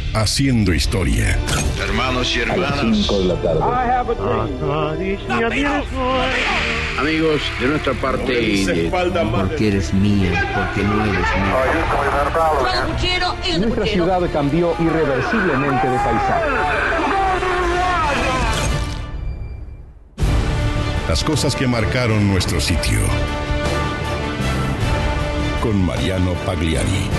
haciendo historia. Hermanos y hermanas, a las 5 de la tarde. amigos, de nuestra parte y de... Porque eres mío, porque no eres mío. Nuestra ciudad cambió irreversiblemente de paisaje. Las cosas que marcaron nuestro sitio. Con Mariano Pagliari.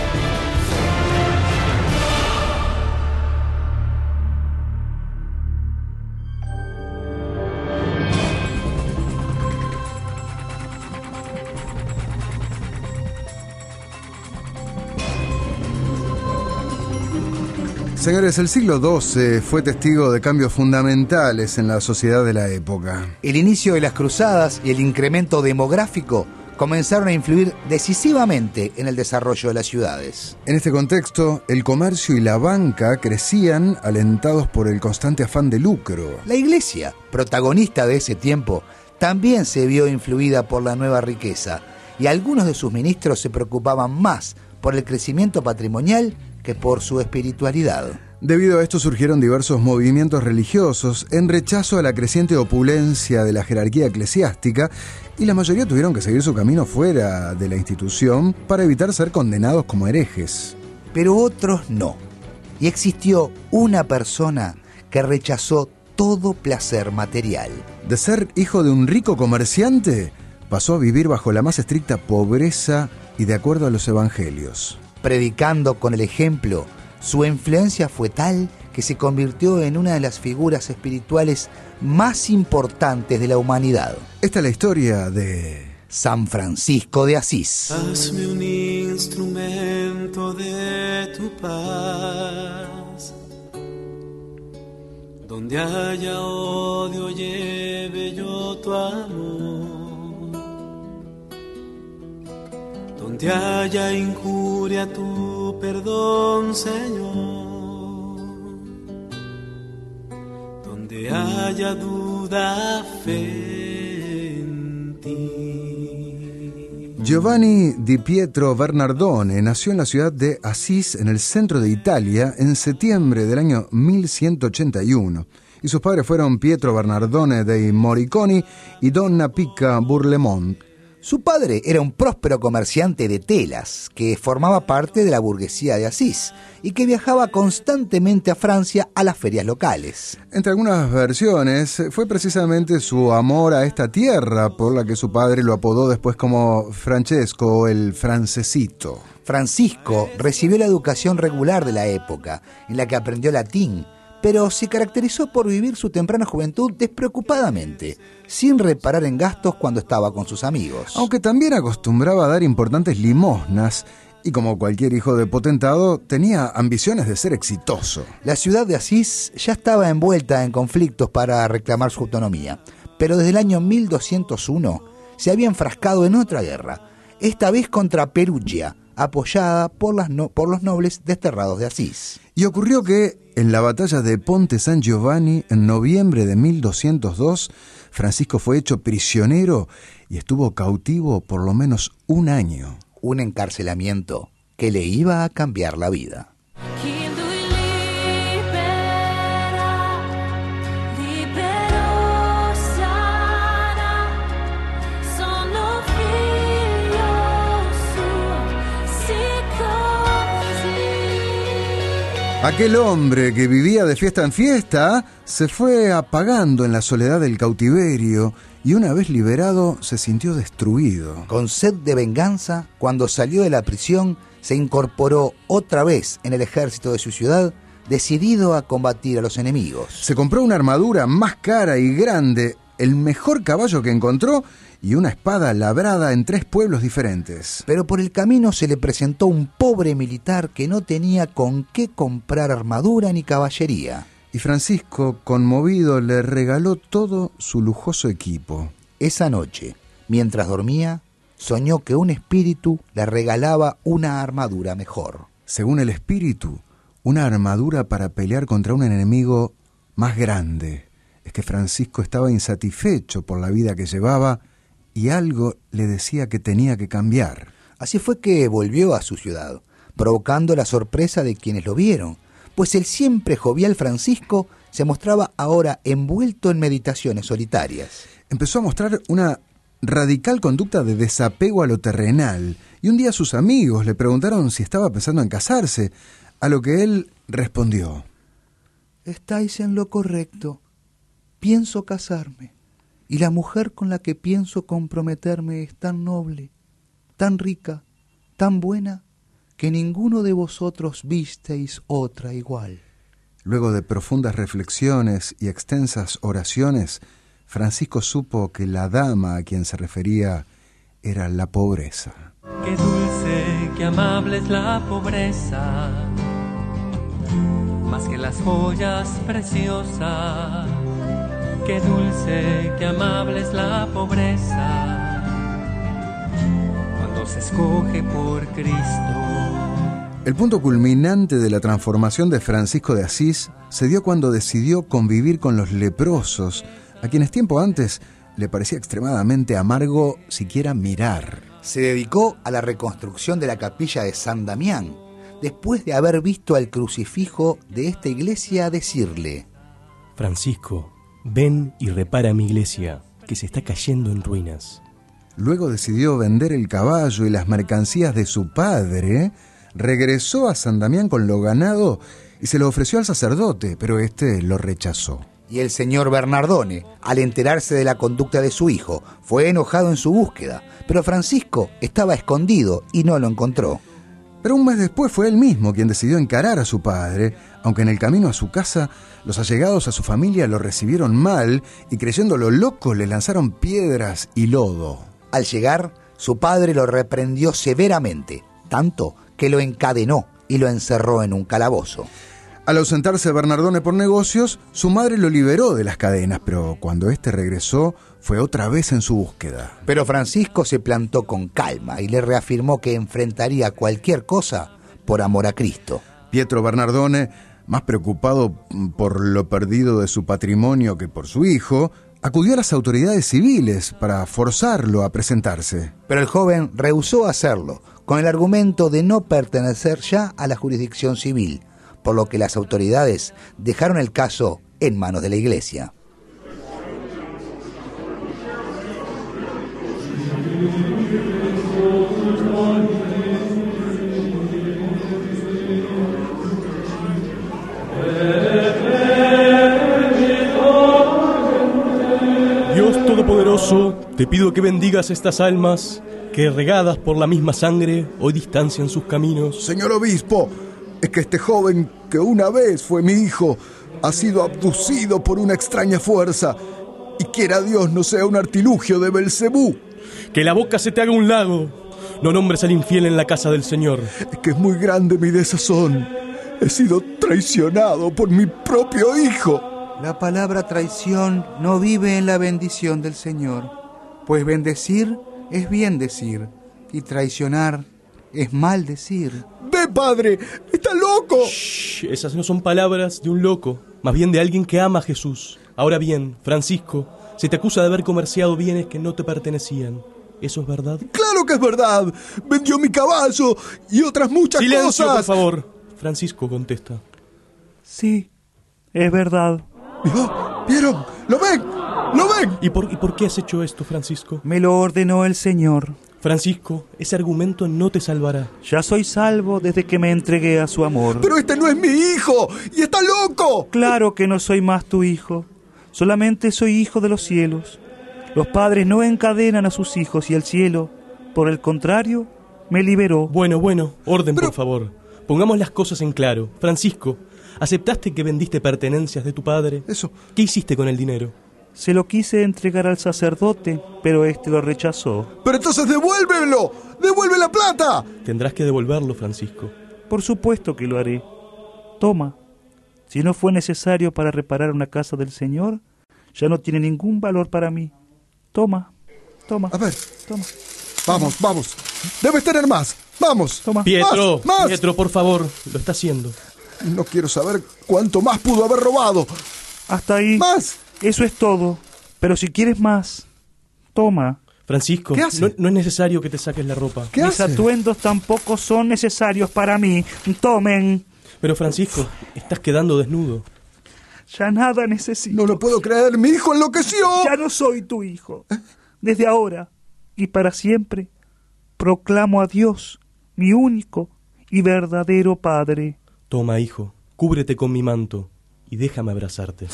Señores, el siglo XII fue testigo de cambios fundamentales en la sociedad de la época. El inicio de las cruzadas y el incremento demográfico comenzaron a influir decisivamente en el desarrollo de las ciudades. En este contexto, el comercio y la banca crecían alentados por el constante afán de lucro. La Iglesia, protagonista de ese tiempo, también se vio influida por la nueva riqueza y algunos de sus ministros se preocupaban más por el crecimiento patrimonial que por su espiritualidad. Debido a esto surgieron diversos movimientos religiosos en rechazo a la creciente opulencia de la jerarquía eclesiástica y la mayoría tuvieron que seguir su camino fuera de la institución para evitar ser condenados como herejes. Pero otros no. Y existió una persona que rechazó todo placer material. De ser hijo de un rico comerciante, pasó a vivir bajo la más estricta pobreza y de acuerdo a los evangelios. Predicando con el ejemplo, su influencia fue tal que se convirtió en una de las figuras espirituales más importantes de la humanidad. Esta es la historia de San Francisco de Asís. Hazme un instrumento de tu paz. Donde haya odio, lleve yo tu amor. Donde haya injuria, tu perdón, Señor. Donde haya duda, fe en ti. Giovanni di Pietro Bernardone nació en la ciudad de Asís, en el centro de Italia, en septiembre del año 1181. Y sus padres fueron Pietro Bernardone dei Moriconi y Donna Picca Burlemont. Su padre era un próspero comerciante de telas que formaba parte de la burguesía de Asís y que viajaba constantemente a Francia a las ferias locales. Entre algunas versiones, fue precisamente su amor a esta tierra por la que su padre lo apodó después como Francesco o el Francesito. Francisco recibió la educación regular de la época, en la que aprendió latín, pero se caracterizó por vivir su temprana juventud despreocupadamente, sin reparar en gastos cuando estaba con sus amigos. Aunque también acostumbraba a dar importantes limosnas, y como cualquier hijo de potentado, tenía ambiciones de ser exitoso. La ciudad de Asís ya estaba envuelta en conflictos para reclamar su autonomía, pero desde el año 1201 se había enfrascado en otra guerra, esta vez contra Perugia, apoyada por los nobles desterrados de Asís. Y ocurrió que, en la batalla de Ponte San Giovanni, en noviembre de 1202, Francisco fue hecho prisionero y estuvo cautivo por lo menos un año. Un encarcelamiento que le iba a cambiar la vida. Aquel hombre que vivía de fiesta en fiesta se fue apagando en la soledad del cautiverio y una vez liberado se sintió destruido. Con sed de venganza, cuando salió de la prisión, se incorporó otra vez en el ejército de su ciudad, decidido a combatir a los enemigos. Se compró una armadura más cara y grande, el mejor caballo que encontró y una espada labrada en 3 pueblos diferentes. Pero por el camino se le presentó un pobre militar que no tenía con qué comprar armadura ni caballería. Y Francisco, conmovido, le regaló todo su lujoso equipo. Esa noche, mientras dormía, soñó que un espíritu le regalaba una armadura mejor. Según el espíritu, una armadura para pelear contra un enemigo más grande. Es que Francisco estaba insatisfecho por la vida que llevaba y algo le decía que tenía que cambiar. Así fue que volvió a su ciudad, provocando la sorpresa de quienes lo vieron, pues el siempre jovial Francisco se mostraba ahora envuelto en meditaciones solitarias. Empezó a mostrar una radical conducta de desapego a lo terrenal, y un día sus amigos le preguntaron si estaba pensando en casarse, a lo que él respondió: Estáis en lo correcto. Pienso casarme, y la mujer con la que pienso comprometerme es tan noble, tan rica, tan buena, que ninguno de vosotros visteis otra igual. Luego de profundas reflexiones y extensas oraciones, Francisco supo que la dama a quien se refería era la pobreza. Qué dulce, qué amable es la pobreza, más que las joyas preciosas. Qué dulce, qué amable es la pobreza, cuando se escoge por Cristo. El punto culminante de la transformación de Francisco de Asís se dio cuando decidió convivir con los leprosos, a quienes tiempo antes le parecía extremadamente amargo siquiera mirar. Se dedicó a la reconstrucción de la capilla de San Damián, después de haber visto al crucifijo de esta iglesia decirle: Francisco, ven y repara mi iglesia, que se está cayendo en ruinas. Luego decidió vender el caballo y las mercancías de su padre, regresó a San Damián con lo ganado y se lo ofreció al sacerdote, pero este lo rechazó. Y el señor Bernardone, al enterarse de la conducta de su hijo, fue enojado en su búsqueda, pero Francisco estaba escondido y no lo encontró. Pero un mes después fue él mismo quien decidió encarar a su padre, aunque en el camino a su casa los allegados a su familia lo recibieron mal y, creyéndolo loco, le lanzaron piedras y lodo. Al llegar, su padre lo reprendió severamente, tanto que lo encadenó y lo encerró en un calabozo. Al ausentarse Bernardone por negocios, su madre lo liberó de las cadenas, pero cuando éste regresó, fue otra vez en su búsqueda. Pero Francisco se plantó con calma y le reafirmó que enfrentaría cualquier cosa por amor a Cristo. Pietro Bernardone, más preocupado por lo perdido de su patrimonio que por su hijo, acudió a las autoridades civiles para forzarlo a presentarse. Pero el joven rehusó hacerlo, con el argumento de no pertenecer ya a la jurisdicción civil, por lo que las autoridades dejaron el caso en manos de la iglesia. Dios Todopoderoso, te pido que bendigas estas almas que, regadas por la misma sangre, hoy distancian sus caminos. Señor obispo, es que este joven que una vez fue mi hijo ha sido abducido por una extraña fuerza, y quiera Dios no sea un artilugio de Belcebú. Que la boca se te haga un lago. No nombres al infiel en la casa del Señor. Es que es muy grande mi desazón. He sido traicionado por mi propio hijo. La palabra traición no vive en la bendición del Señor, pues bendecir es bien decir, y traicionar es mal decir. ¡Ve, padre! ¡Está loco! Shh, esas no son palabras de un loco, más bien de alguien que ama a Jesús. Ahora bien, Francisco, se te acusa de haber comerciado bienes que no te pertenecían. ¿Eso es verdad? ¡Claro que es verdad! Vendió mi caballo y otras muchas ¡Silencio, cosas. por favor! Francisco contesta. Sí, es verdad. ¿Vieron? ¿Lo ven? ¿Lo ven? ¿Y por qué has hecho esto, Francisco? Me lo ordenó el Señor. Francisco, ese argumento no te salvará. Ya soy salvo desde que me entregué a su amor. ¡Pero este no es mi hijo! ¡Y está loco! Claro que no soy más tu hijo. Solamente soy hijo de los cielos. Los padres no encadenan a sus hijos y el cielo, por el contrario, me liberó. Bueno, orden, por favor. Pongamos las cosas en claro. Francisco, ¿aceptaste que vendiste pertenencias de tu padre? Eso. ¿Qué hiciste con el dinero? Se lo quise entregar al sacerdote, pero este lo rechazó. ¡Pero entonces devuélvelo! ¡Devuelve la plata! Tendrás que devolverlo, Francisco. Por supuesto que lo haré. Toma. Si no fue necesario para reparar una casa del Señor, ya no tiene ningún valor para mí. Toma. A ver. Toma. Vamos. Debes tener más. Vamos. Toma. Pietro, Más. Pietro, por favor. Lo está haciendo. No quiero saber cuánto más pudo haber robado. Hasta ahí. ¡Más! Eso es todo. Pero si quieres más, toma. Francisco, ¿Qué hace? no es necesario que te saques la ropa. ¿Qué Mis hace? atuendos tampoco son necesarios para mí. Tomen. Pero Francisco, estás quedando desnudo. Ya nada necesito. No lo puedo creer, mi hijo enloqueció. Ya no soy tu hijo. Desde ahora y para siempre proclamo a Dios, mi único y verdadero Padre. Toma, hijo, cúbrete con mi manto y déjame abrazarte.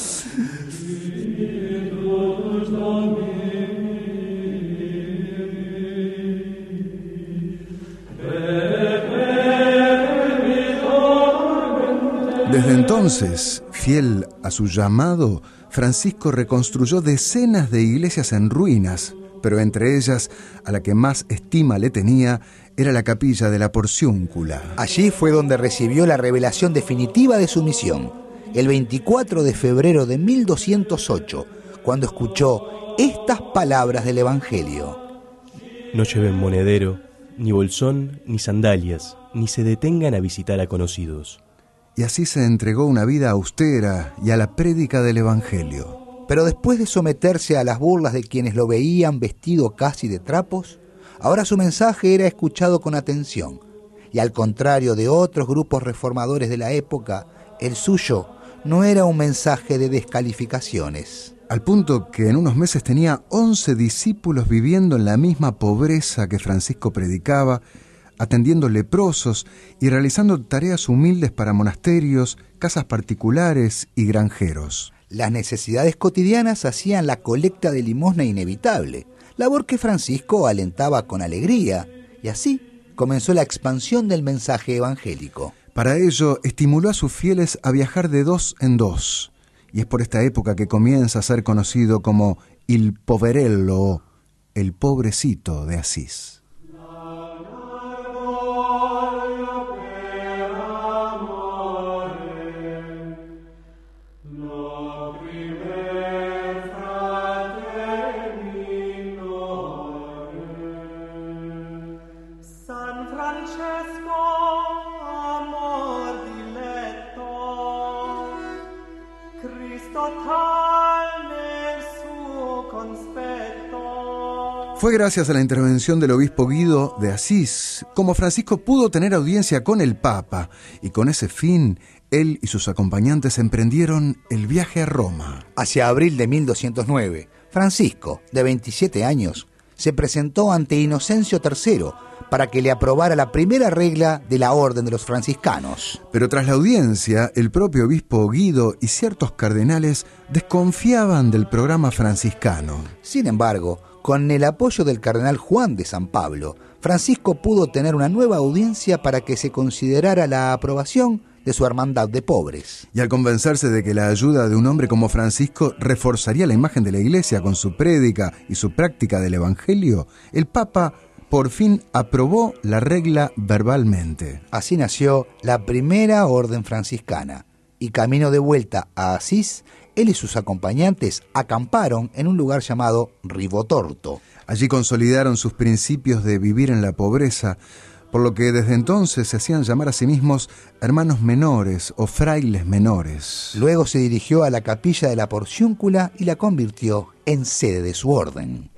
Desde entonces, fiel a su llamado, Francisco reconstruyó decenas de iglesias en ruinas, pero entre ellas, a la que más estima le tenía, era la capilla de la Porciúncula. Allí fue donde recibió la revelación definitiva de su misión, el 24 de febrero de 1208, cuando escuchó estas palabras del Evangelio. No lleven monedero, ni bolsón, ni sandalias, ni se detengan a visitar a conocidos. Y así se entregó una vida austera y a la prédica del Evangelio. Pero después de someterse a las burlas de quienes lo veían vestido casi de trapos, ahora su mensaje era escuchado con atención. Y al contrario de otros grupos reformadores de la época, el suyo no era un mensaje de descalificaciones. Al punto que en unos meses tenía 11 discípulos viviendo en la misma pobreza que Francisco predicaba, atendiendo leprosos y realizando tareas humildes para monasterios, casas particulares y granjeros. Las necesidades cotidianas hacían la colecta de limosna inevitable, labor que Francisco alentaba con alegría, y así comenzó la expansión del mensaje evangélico. Para ello, estimuló a sus fieles a viajar de dos en dos, y es por esta época que comienza a ser conocido como il poverello, el pobrecito de Asís. Fue gracias a la intervención del obispo Guido de Asís como Francisco pudo tener audiencia con el Papa, y con ese fin él y sus acompañantes emprendieron el viaje a Roma. Hacia abril de 1209, Francisco, de 27 años, se presentó ante Inocencio III para que le aprobara la primera regla de la Orden de los Franciscanos. Pero tras la audiencia, el propio obispo Guido y ciertos cardenales desconfiaban del programa franciscano. Sin embargo, con el apoyo del cardenal Juan de San Pablo, Francisco pudo tener una nueva audiencia para que se considerara la aprobación de su hermandad de pobres. Y al convencerse de que la ayuda de un hombre como Francisco reforzaría la imagen de la Iglesia con su prédica y su práctica del Evangelio, el Papa por fin aprobó la regla verbalmente. Así nació la primera orden franciscana, y camino de vuelta a Asís, él y sus acompañantes acamparon en un lugar llamado Ribotorto. Allí consolidaron sus principios de vivir en la pobreza, por lo que desde entonces se hacían llamar a sí mismos hermanos menores o frailes menores. Luego se dirigió a la capilla de la Porciúncula y la convirtió en sede de su orden.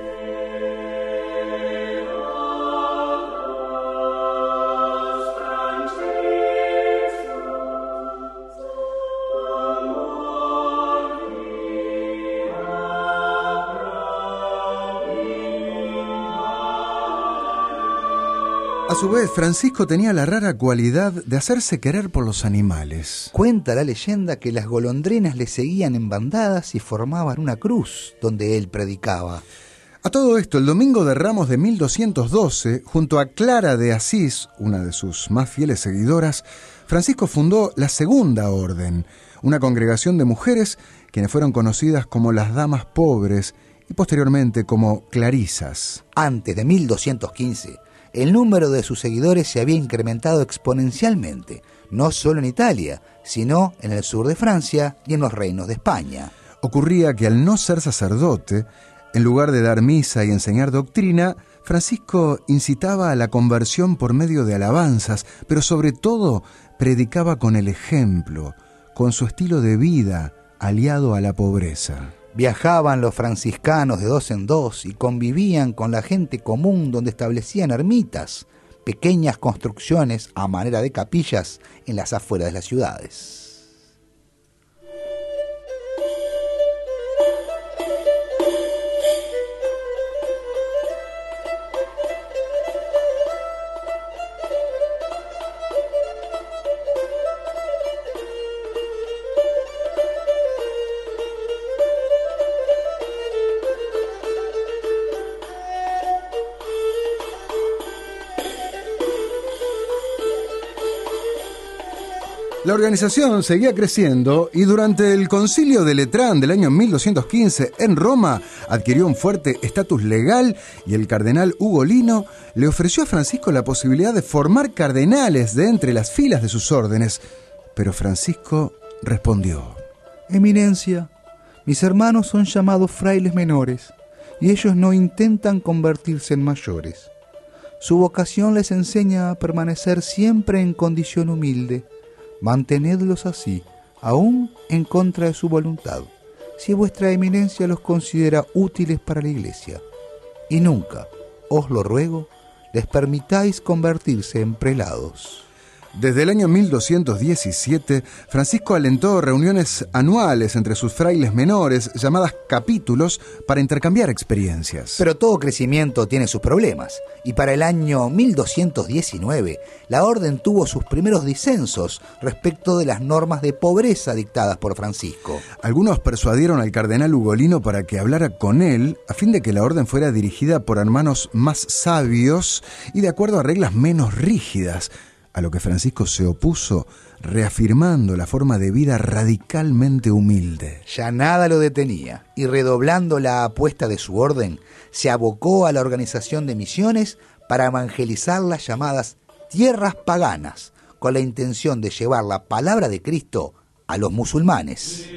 A su vez, Francisco tenía la rara cualidad de hacerse querer por los animales. Cuenta la leyenda que las golondrinas le seguían en bandadas y formaban una cruz donde él predicaba. A todo esto, el domingo de Ramos de 1212, junto a Clara de Asís, una de sus más fieles seguidoras, Francisco fundó la Segunda Orden, una congregación de mujeres quienes fueron conocidas como las Damas Pobres y posteriormente como Clarisas. Antes de 1215, el número de sus seguidores se había incrementado exponencialmente, no solo en Italia, sino en el sur de Francia y en los reinos de España. Ocurría que al no ser sacerdote, en lugar de dar misa y enseñar doctrina, Francisco incitaba a la conversión por medio de alabanzas, pero sobre todo predicaba con el ejemplo, con su estilo de vida aliado a la pobreza. Viajaban los franciscanos de dos en dos y convivían con la gente común donde establecían ermitas, pequeñas construcciones a manera de capillas en las afueras de las ciudades. La organización seguía creciendo y durante el concilio de Letrán del año 1215 en Roma adquirió un fuerte estatus legal y el cardenal Ugolino le ofreció a Francisco la posibilidad de formar cardenales de entre las filas de sus órdenes. Pero Francisco respondió: Eminencia, mis hermanos son llamados frailes menores y ellos no intentan convertirse en mayores. Su vocación les enseña a permanecer siempre en condición humilde. Mantenedlos así, aún en contra de su voluntad, si vuestra eminencia los considera útiles para la Iglesia. Y nunca, os lo ruego, les permitáis convertirse en prelados. Desde el año 1217, Francisco alentó reuniones anuales entre sus frailes menores, llamadas capítulos, para intercambiar experiencias. Pero todo crecimiento tiene sus problemas, y para el año 1219, la orden tuvo sus primeros disensos respecto de las normas de pobreza dictadas por Francisco. Algunos persuadieron al cardenal Ugolino para que hablara con él, a fin de que la orden fuera dirigida por hermanos más sabios y de acuerdo a reglas menos rígidas, a lo que Francisco se opuso, reafirmando la forma de vida radicalmente humilde. Ya nada lo detenía, y redoblando la apuesta de su orden, se abocó a la organización de misiones para evangelizar las llamadas tierras paganas, con la intención de llevar la palabra de Cristo a los musulmanes.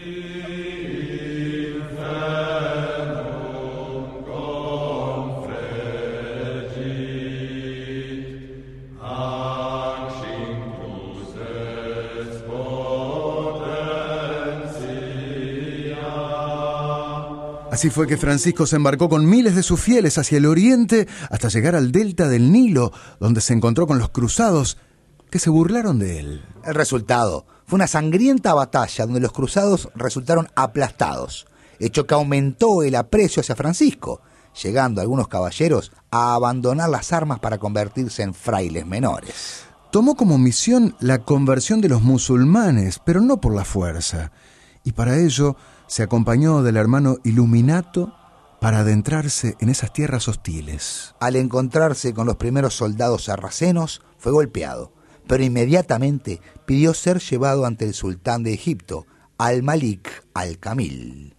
Así fue que Francisco se embarcó con miles de sus fieles hacia el oriente hasta llegar al delta del Nilo, donde se encontró con los cruzados que se burlaron de él. El resultado fue una sangrienta batalla donde los cruzados resultaron aplastados, hecho que aumentó el aprecio hacia Francisco, llegando algunos caballeros a abandonar las armas para convertirse en frailes menores. Tomó como misión la conversión de los musulmanes, pero no por la fuerza, y para ello se acompañó del hermano Iluminato para adentrarse en esas tierras hostiles. Al encontrarse con los primeros soldados sarracenos, fue golpeado, pero inmediatamente pidió ser llevado ante el sultán de Egipto, Al-Malik Al-Kamil.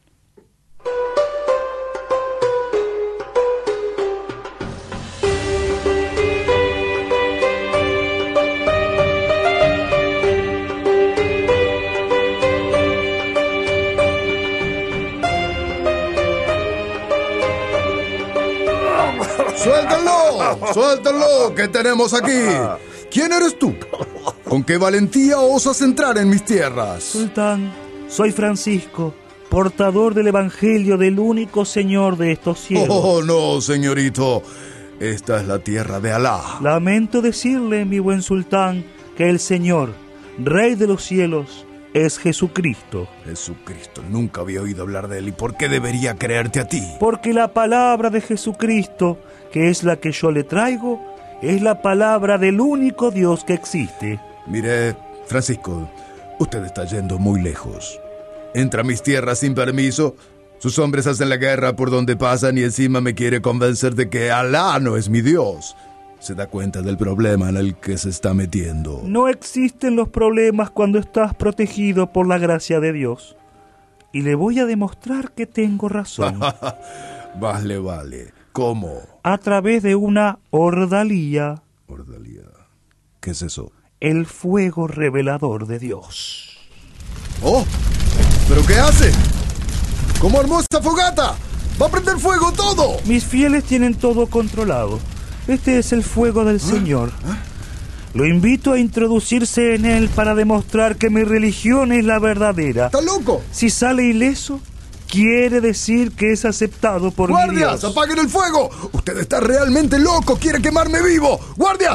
¡Suéltenlo! ¡Suéltenlo! ¿Qué tenemos aquí? ¿Quién eres tú? ¿Con qué valentía osas entrar en mis tierras? Sultán, soy Francisco, portador del evangelio del único Señor de estos cielos. Oh, no, señorito. Esta es la tierra de Alá. Lamento decirle, mi buen sultán, que el Señor, Rey de los cielos, es Jesucristo. Jesucristo, nunca había oído hablar de él. ¿Y por qué debería creerte a ti? Porque la palabra de Jesucristo, que es la que yo le traigo, es la palabra del único Dios que existe. Mire, Francisco, usted está yendo muy lejos. Entra a mis tierras sin permiso, sus hombres hacen la guerra por donde pasan y encima me quiere convencer de que Alá no es mi Dios. ¿Se da cuenta del problema en el que se está metiendo? No existen los problemas cuando estás protegido por la gracia de Dios. Y le voy a demostrar que tengo razón. Vale. ¿Cómo? A través de una ordalía. ¿Ordalía? ¿Qué es eso? El fuego revelador de Dios. ¡Oh! ¿Pero qué hace? ¿Cómo armó esta fogata? ¡Va a prender fuego todo! Mis fieles tienen todo controlado. Este es el fuego del Señor. Lo invito a introducirse en él para demostrar que mi religión es la verdadera. ¿Está loco? Si sale ileso, quiere decir que es aceptado por mi Dios. ¡Guardias! ¡Apaguen el fuego! ¡Usted está realmente loco! ¡Quiere quemarme vivo! ¡Guardias!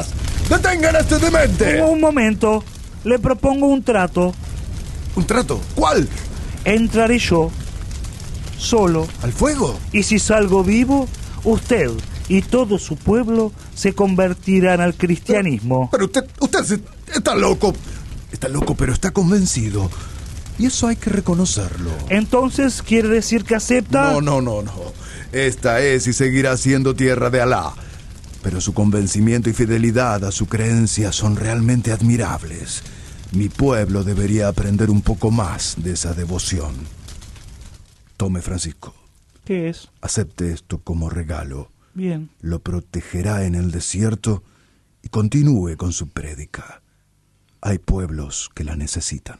¡Detengan a este demente! Un momento, le propongo un trato. ¿Un trato? ¿Cuál? Entraré yo, solo. ¿Al fuego? Y si salgo vivo, usted y todo su pueblo se convertirán al cristianismo. Pero usted está loco. Está loco, pero está convencido. Y eso hay que reconocerlo. Entonces, ¿quiere decir que acepta? No. Esta es y seguirá siendo tierra de Alá. Pero su convencimiento y fidelidad a su creencia son realmente admirables. Mi pueblo debería aprender un poco más de esa devoción. Tome, Francisco. ¿Qué es? Acepte esto como regalo. Bien. Lo protegerá en el desierto y continúe con su prédica. Hay pueblos que la necesitan.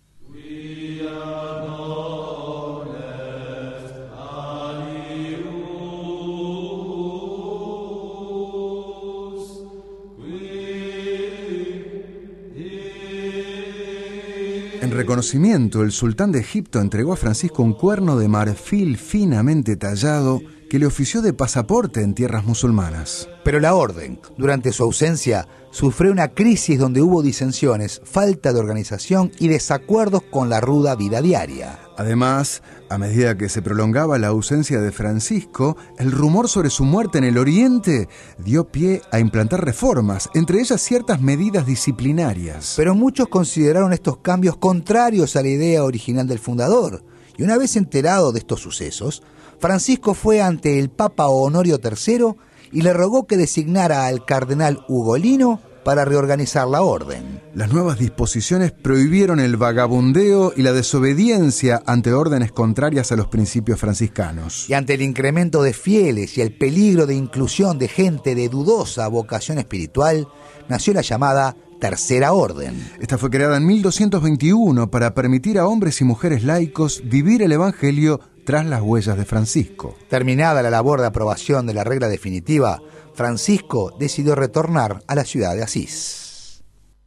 En reconocimiento, el sultán de Egipto entregó a Francisco un cuerno de marfil finamente tallado que le ofició de pasaporte en tierras musulmanas. Pero la orden, durante su ausencia, sufrió una crisis donde hubo disensiones, falta de organización y desacuerdos con la ruda vida diaria. Además, a medida que se prolongaba la ausencia de Francisco, el rumor sobre su muerte en el Oriente dio pie a implantar reformas, entre ellas ciertas medidas disciplinarias. Pero muchos consideraron estos cambios contrarios a la idea original del fundador. Y una vez enterado de estos sucesos, Francisco fue ante el Papa Honorio III y le rogó que designara al cardenal Ugolino para reorganizar la orden. Las nuevas disposiciones prohibieron el vagabundeo y la desobediencia ante órdenes contrarias a los principios franciscanos. Y ante el incremento de fieles y el peligro de inclusión de gente de dudosa vocación espiritual, nació la llamada Tercera Orden. Esta fue creada en 1221 para permitir a hombres y mujeres laicos vivir el Evangelio tras las huellas de Francisco. Terminada la labor de aprobación de la regla definitiva, Francisco decidió retornar a la ciudad de Asís.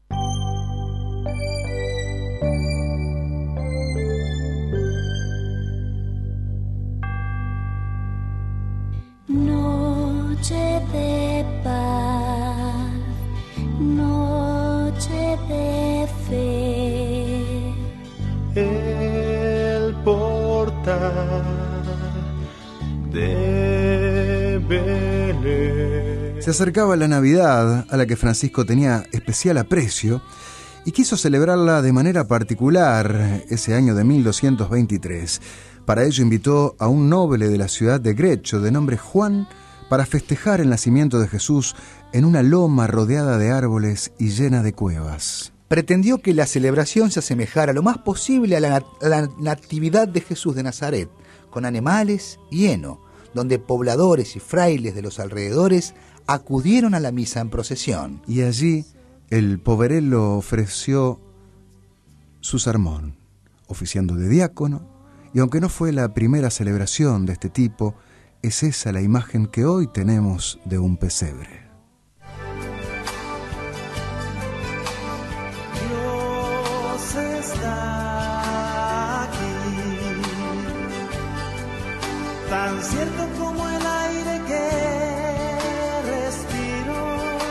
Noche de paz, noche de fe. El portal de Belén. Se acercaba la Navidad, a la que Francisco tenía especial aprecio, y quiso celebrarla de manera particular ese año de 1223. Para ello invitó a un noble de la ciudad de Grecho, de nombre Juan, para festejar el nacimiento de Jesús en una loma rodeada de árboles y llena de cuevas. Pretendió que la celebración se asemejara lo más posible a la natividad de Jesús de Nazaret, con animales y heno, donde pobladores y frailes de los alrededores acudieron a la misa en procesión. Y allí el poverello ofreció su sermón, oficiando de diácono, y aunque no fue la primera celebración de este tipo, es esa la imagen que hoy tenemos de un pesebre. Dios está aquí, tan cierto como el aire que respiro,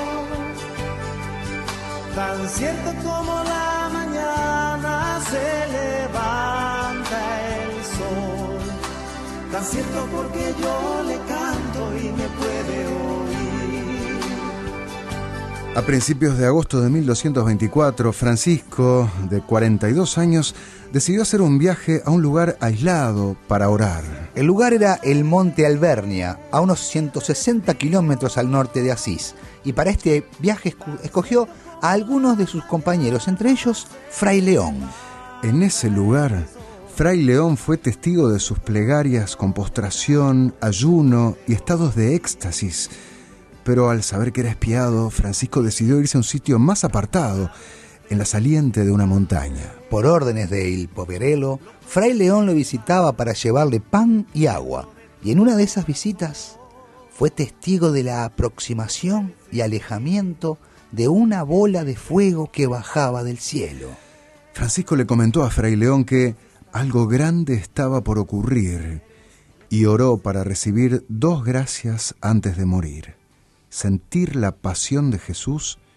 tan cierto como la mañana se levanta el sol, tan cierto porque yo le canto y me puede oír. A principios de agosto de 1224, Francisco, de 42 años, decidió hacer un viaje a un lugar aislado para orar. El lugar era el Monte Albernia, a unos 160 kilómetros al norte de Asís, y para este viaje escogió a algunos de sus compañeros, entre ellos Fray León. En ese lugar, Fray León fue testigo de sus plegarias con postración, ayuno y estados de éxtasis. Pero al saber que era espiado, Francisco decidió irse a un sitio más apartado, en la saliente de una montaña. Por órdenes del poverello, Fray León lo visitaba para llevarle pan y agua, y en una de esas visitas fue testigo de la aproximación y alejamiento de una bola de fuego que bajaba del cielo. Francisco le comentó a Fray León que algo grande estaba por ocurrir y oró para recibir 2 gracias antes de morir: sentir la pasión de Jesús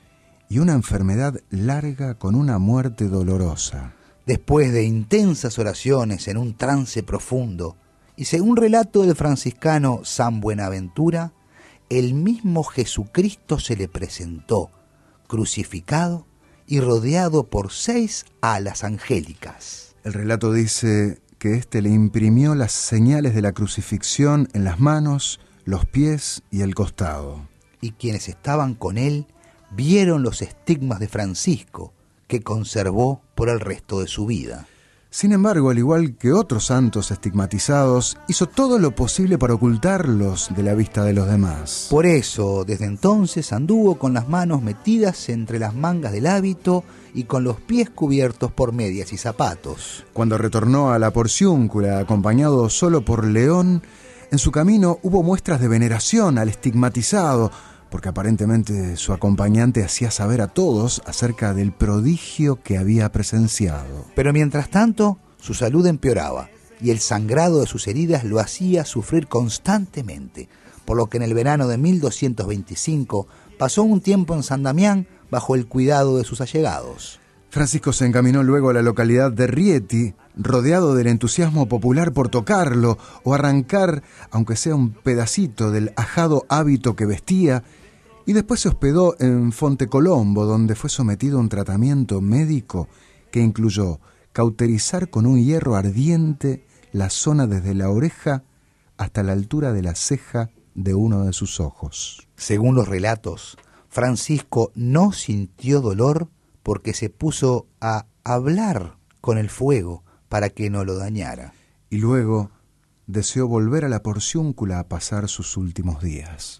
y una enfermedad larga con una muerte dolorosa. Después de intensas oraciones en un trance profundo, y según relato del franciscano San Buenaventura, el mismo Jesucristo se le presentó, crucificado y rodeado por 6 alas angélicas. El relato dice que éste le imprimió las señales de la crucifixión en las manos, los pies y el costado. Y quienes estaban con él vieron los estigmas de Francisco, que conservó por el resto de su vida. Sin embargo, al igual que otros santos estigmatizados, hizo todo lo posible para ocultarlos de la vista de los demás. Por eso, desde entonces anduvo con las manos metidas entre las mangas del hábito y con los pies cubiertos por medias y zapatos. Cuando retornó a la Porciúncula, acompañado solo por León, en su camino hubo muestras de veneración al estigmatizado, porque aparentemente su acompañante hacía saber a todos acerca del prodigio que había presenciado. Pero mientras tanto, su salud empeoraba y el sangrado de sus heridas lo hacía sufrir constantemente, por lo que en el verano de 1225 pasó un tiempo en San Damián bajo el cuidado de sus allegados. Francisco se encaminó luego a la localidad de Rieti, rodeado del entusiasmo popular por tocarlo o arrancar, aunque sea un pedacito del ajado hábito que vestía, y después se hospedó en Fontecolombo, donde fue sometido a un tratamiento médico que incluyó cauterizar con un hierro ardiente la zona desde la oreja hasta la altura de la ceja de uno de sus ojos. Según los relatos, Francisco no sintió dolor porque se puso a hablar con el fuego para que no lo dañara. Y luego deseó volver a la Porciúncula a pasar sus últimos días.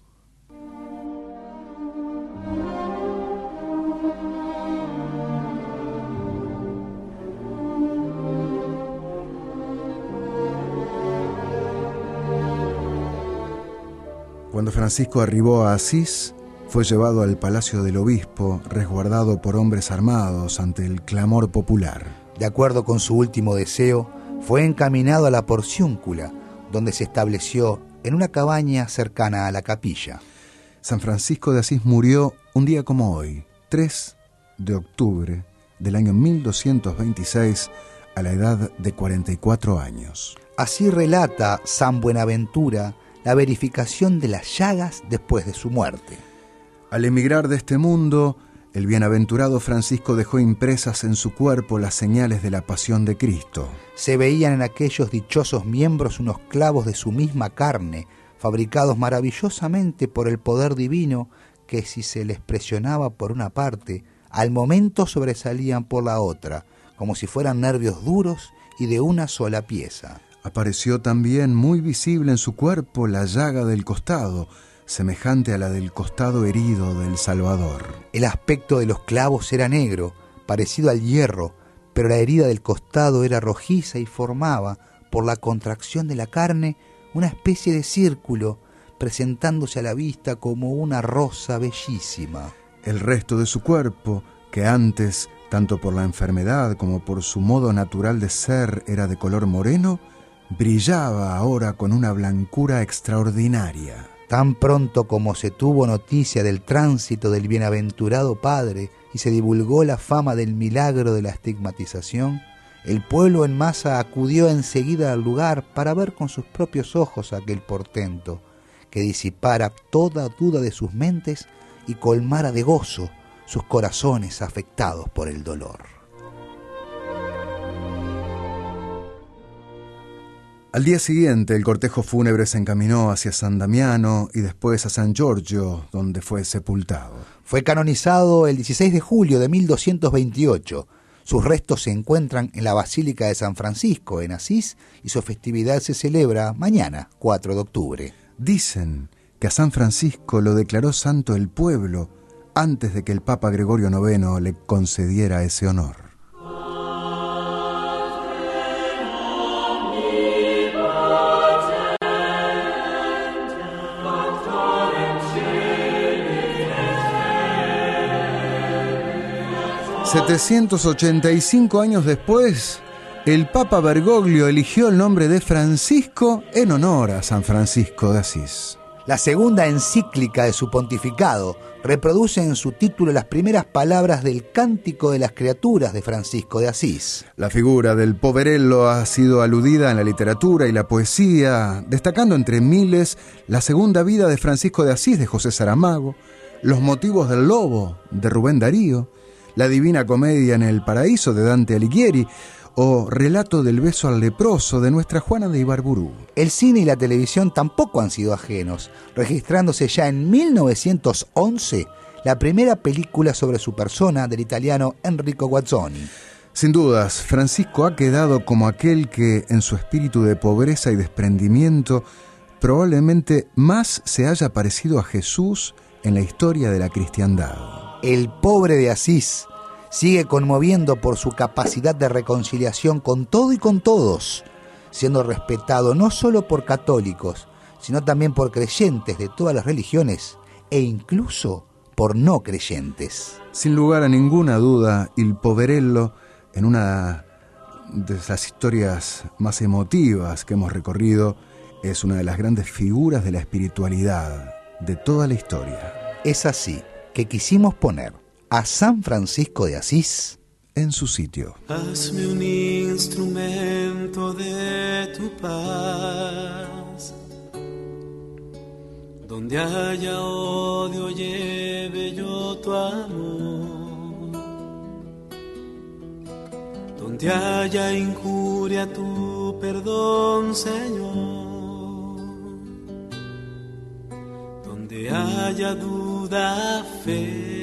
Cuando Francisco arribó a Asís, fue llevado al palacio del obispo, resguardado por hombres armados ante el clamor popular. De acuerdo con su último deseo, fue encaminado a la Porciúncula, donde se estableció en una cabaña cercana a la capilla. San Francisco de Asís murió un día como hoy, 3 de octubre del año 1226, a la edad de 44 años. Así relata San Buenaventura la verificación de las llagas después de su muerte. Al emigrar de este mundo, el bienaventurado Francisco dejó impresas en su cuerpo las señales de la pasión de Cristo. Se veían en aquellos dichosos miembros unos clavos de su misma carne, fabricados maravillosamente por el poder divino, que si se les presionaba por una parte, al momento sobresalían por la otra, como si fueran nervios duros y de una sola pieza. Apareció también muy visible en su cuerpo la llaga del costado, semejante a la del costado herido del Salvador. El aspecto de los clavos era negro, parecido al hierro, pero la herida del costado era rojiza y formaba, por la contracción de la carne, una especie de círculo, presentándose a la vista como una rosa bellísima. El resto de su cuerpo, que antes, tanto por la enfermedad como por su modo natural de ser, era de color moreno, brillaba ahora con una blancura extraordinaria. Tan pronto como se tuvo noticia del tránsito del bienaventurado padre y se divulgó la fama del milagro de la estigmatización, el pueblo en masa acudió enseguida al lugar para ver con sus propios ojos aquel portento, que disipara toda duda de sus mentes y colmara de gozo sus corazones afectados por el dolor. Al día siguiente, el cortejo fúnebre se encaminó hacia San Damiano y después a San Giorgio, donde fue sepultado. Fue canonizado el 16 de julio de 1228. Sus restos se encuentran en la Basílica de San Francisco, en Asís, y su festividad se celebra mañana, 4 de octubre. Dicen que a San Francisco lo declaró santo el pueblo antes de que el Papa Gregorio IX le concediera ese honor. ...785 años después, el Papa Bergoglio eligió el nombre de Francisco en honor a San Francisco de Asís. La segunda encíclica de su pontificado reproduce en su título las primeras palabras del Cántico de las Criaturas de Francisco de Asís. La figura del poverello ha sido aludida en la literatura y la poesía, destacando entre miles la segunda vida de Francisco de Asís de José Saramago, Los motivos del lobo de Rubén Darío, La Divina Comedia en el Paraíso de Dante Alighieri o Relato del beso al leproso de nuestra Juana de Ibarburu. El cine y la televisión tampoco han sido ajenos, registrándose ya en 1911 la primera película sobre su persona del italiano Enrico Guazzoni. Sin dudas, Francisco ha quedado como aquel que, en su espíritu de pobreza y desprendimiento, probablemente más se haya parecido a Jesús en la historia de la cristiandad. El pobre de Asís sigue conmoviendo por su capacidad de reconciliación con todo y con todos, siendo respetado no solo por católicos, sino también por creyentes de todas las religiones e incluso por no creyentes. Sin lugar a ninguna duda, il poverello, en una de las historias más emotivas que hemos recorrido, es una de las grandes figuras de la espiritualidad de toda la historia. Es así que quisimos poner a San Francisco de Asís en su sitio. Hazme un instrumento de tu paz, donde haya odio lleve yo tu amor, donde haya injuria tu perdón, Señor, donde haya duda, fe.